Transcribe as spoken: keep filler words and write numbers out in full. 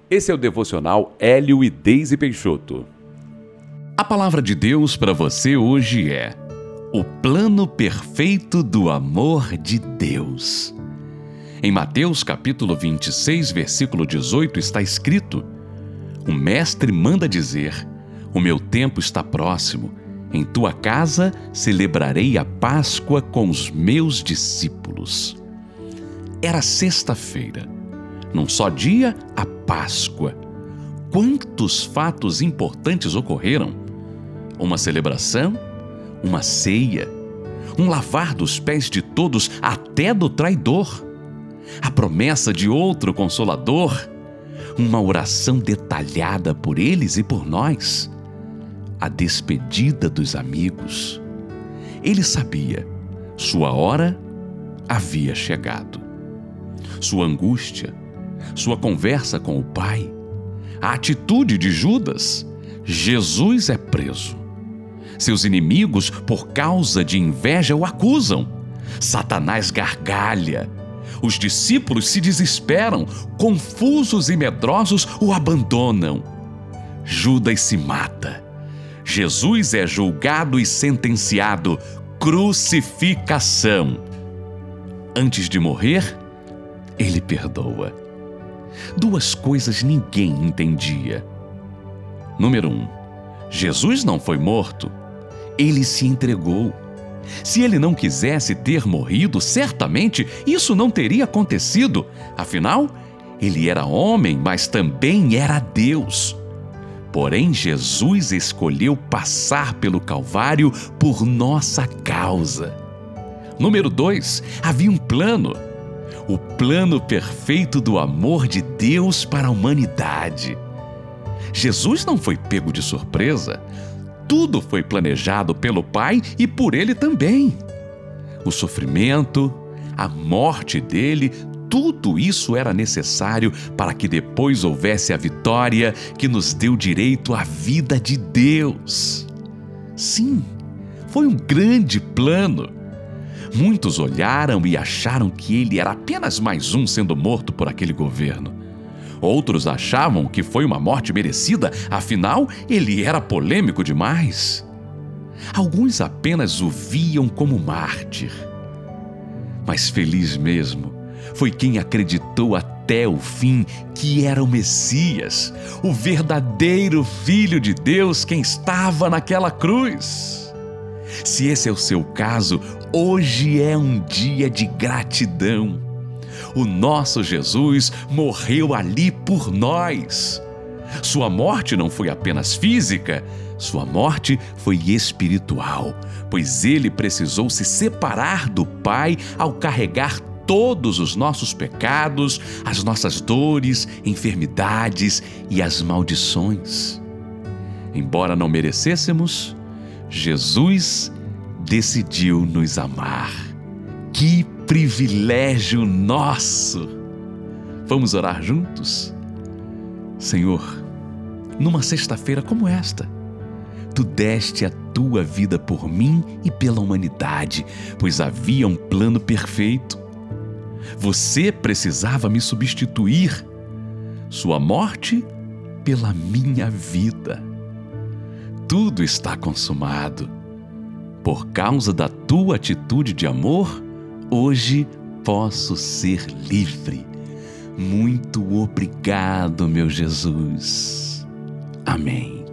Esse é o Devocional Hélio e Deise Peixoto. A palavra de Deus para você hoje é: o plano perfeito do amor de Deus. Em Mateus capítulo vinte e seis, versículo dezoito, está escrito: o mestre manda dizer: o meu tempo está próximo, em tua casa celebrarei a Páscoa com os meus discípulos. Era sexta-feira. Num só dia, a Páscoa. Quantos fatos importantes ocorreram? Uma celebração, uma ceia, um lavar dos pés de todos, até do traidor, a promessa de outro Consolador, uma oração detalhada por eles e por nós, a despedida dos amigos. Ele sabia, sua hora havia chegado. Sua angústia, sua conversa com o Pai, a atitude de Judas: Jesus é preso. Seus inimigos, por causa de inveja, o acusam. Satanás gargalha. Os discípulos se desesperam, confusos e medrosos o abandonam. Judas se mata. Jesus é julgado e sentenciado. Crucificação. Antes de morrer, ele perdoa. Duas coisas ninguém entendia. Número um, Jesus não foi morto. Ele se entregou. Se ele não quisesse ter morrido, certamente isso não teria acontecido. Afinal, ele era homem, mas também era Deus. Porém, Jesus escolheu passar pelo Calvário por nossa causa. Número dois, havia um plano. O plano perfeito do amor de Deus para a humanidade. Jesus não foi pego de surpresa. Tudo foi planejado pelo Pai e por Ele também. O sofrimento, a morte dele, tudo isso era necessário para que depois houvesse a vitória que nos deu direito à vida de Deus. Sim, foi um grande plano. Muitos olharam e acharam que ele era apenas mais um sendo morto por aquele governo. Outros achavam que foi uma morte merecida, afinal, ele era polêmico demais. Alguns apenas o viam como mártir. Mas feliz mesmo foi quem acreditou até o fim que era o Messias, o verdadeiro Filho de Deus, quem estava naquela cruz. Se esse é o seu caso, hoje é um dia de gratidão. O nosso Jesus morreu ali por nós. Sua morte não foi apenas física, sua morte foi espiritual, pois ele precisou se separar do Pai ao carregar todos os nossos pecados, as nossas dores, enfermidades e as maldições. Embora não merecêssemos, Jesus decidiu nos amar. Que privilégio nosso! Vamos orar juntos? Senhor, numa sexta-feira como esta, Tu deste a Tua vida por mim e pela humanidade, pois havia um plano perfeito. Você precisava me substituir. Sua morte pela minha vida. Tudo está consumado. Por causa da Tua atitude de amor, hoje posso ser livre. Muito obrigado, meu Jesus. Amém.